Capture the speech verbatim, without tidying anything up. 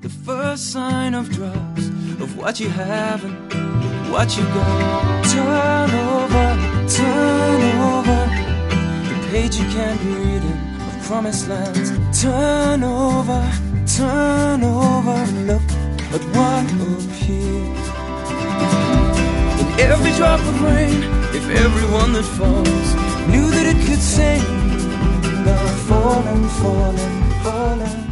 the first sign of drugs, of what you have and what you got. Turn over, turn over the page you can't be reading of promised lands. Turn over, turn over and look at what appears. In every drop of rain, if everyone that falls knew that it could sing, now falling, falling, falling.